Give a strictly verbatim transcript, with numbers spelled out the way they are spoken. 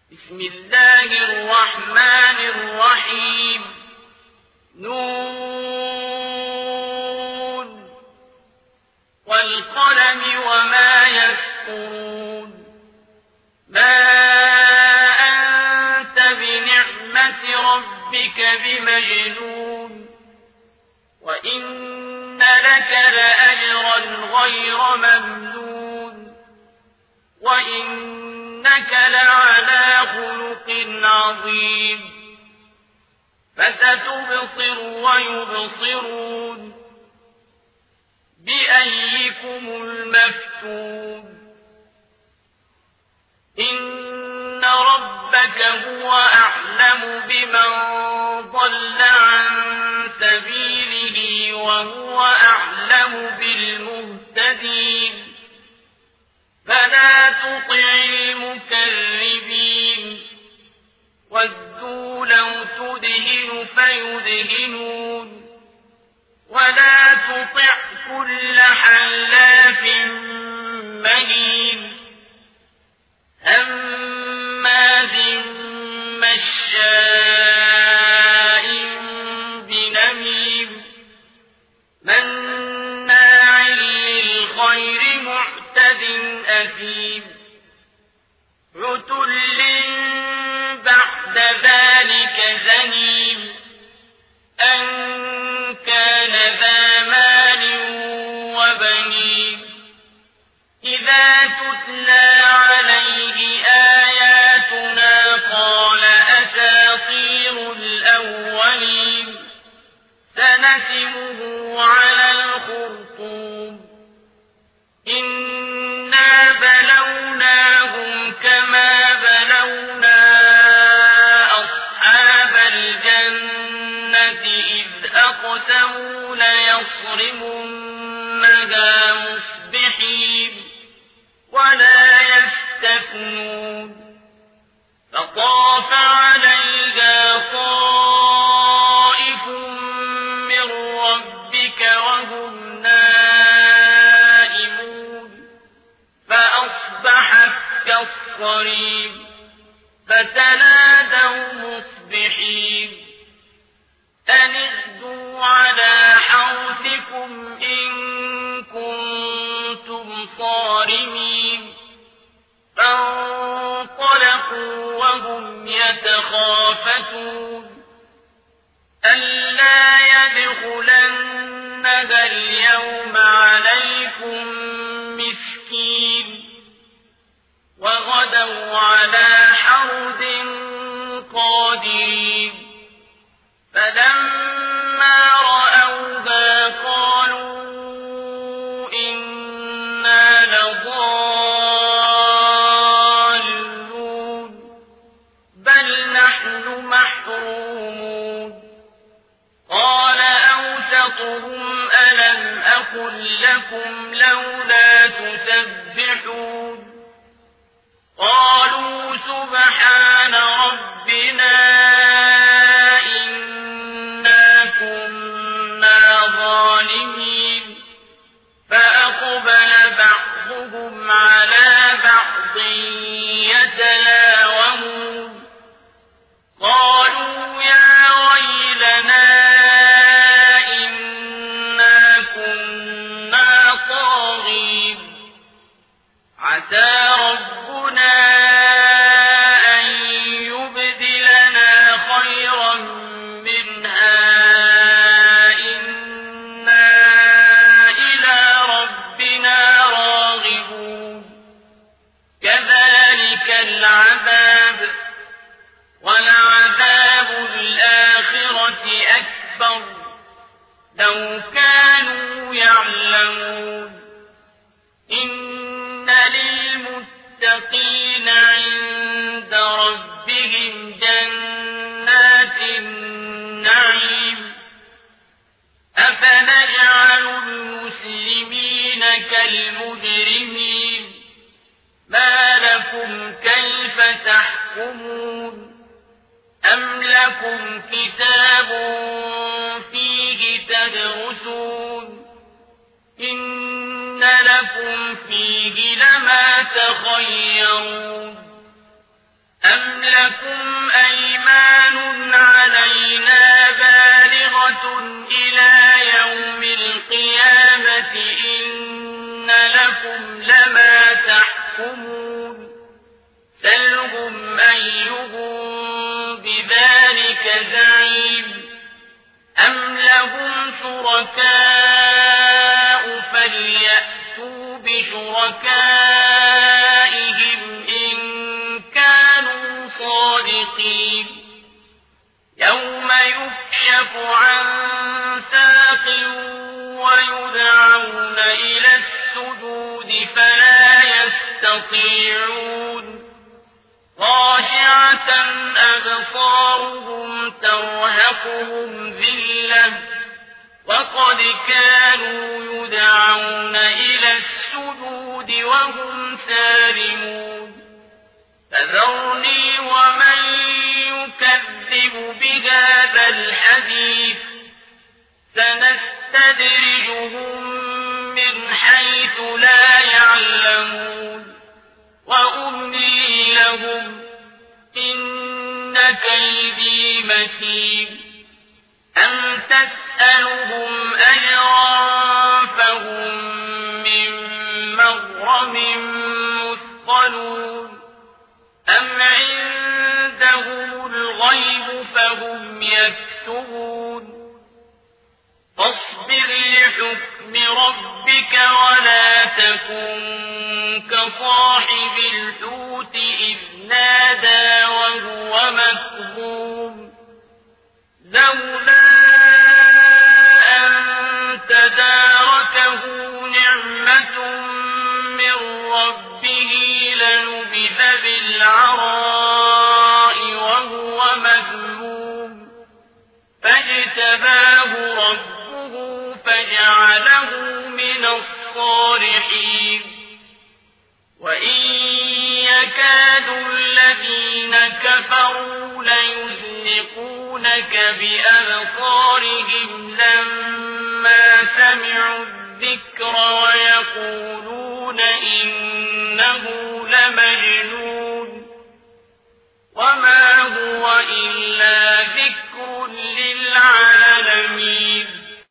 بسم الله الرحمن الرحيم نون والقلم وما يسطرون ما أنت بنعمة ربك بمجنون وإن لك لأجرا غير ممنون وإنك لعلى خلق عظيم فستبصر ويبصرون بأيكم المفتون إن ربك هو أعلم بمن ضل عن سبيله وهو أعلم بالمهتدين فلا تطع المكذبين ودوا لو تدهن فيدهنون ولا تطع كل حلاف مهين هماز مشاء بنميم مناع للخير معتد أثيم عتل بعد ذلك زنيم أن كان ذا مال وبنين إذا تتلى عليه آياتنا قال أساطير الأولين سنسمه على الخرطوم إنا بلوناهم كما بلونا أصحاب الجنة إذ أقسموا ليصرمنها مصبحين ولا يستثنون فطاف عليها طائف من ربك وهم نائمون فأصبحت كالصريم فتنادوا مصبحين أن اغدوا على حرثكم إن كنتم صارمين فانطلقوا وهم يتخافتون ألا يدخلنها اليوم عليكم مسكين وغدوا على حرد قادرين فلما رأوها قالوا إنا لضالون بل نحن محرومون قال أوسطهم ألم أقل لكم لولا تسبحون قالوا سبحان ربنا إنا كنا ظالمين فأقبل بعضهم على بعض يتلاومون قالوا يا ويلنا إنا كنا طاغين عسى ربنا أن يبدلنا خيرا منها إنا إلى ربنا راغبون كذلك العذاب ولعذاب الآخرة أكبر لو كانوا يعلمون إن للمتقين عند ربهم جنات النعيم أفنجعل المسلمين كالمجرمين ما لكم كيف تحكمون أم لكم كتاب فيه تدرسون إن لكم فيه لما تخيرون أم لكم أيمان علينا بالغة إلى يوم القيامة إن لكم لما تحكمون سلهم أيهم بذلك زعيم أم لهم شركاء فليأتوا بشركائهم إن كانوا صادقين يوم يكشف عن ساق ويدعون إلى السجود فلا يستطيعون خاشعة أبصارهم ترهقهم ذلة وقد كانوا يدعون إلى السجود وهم سالمون فذرني ومن يكذب بهذا الحديث سنستدرجهم من حيث لا يعلمون وأملي لهم إن كيدي متين أم تسألهم أجرا فهم من مغرم مثقلون أم عندهم الغيب فهم يكتبون فاصبر لحكم ربك ولا تكن كصاحب الحوت إذ نادى وهو مكظوم لولا أن تداركه نعمة من ربه لنبذ بالعراء وهو مذموم فاجتباه ربه فجعله من الصالحين وإن يكاد الذين كفروا ليزلقونك بأبصارهم لما سمعوا الذكر ويقولون إنه لمجنون وما هو إلا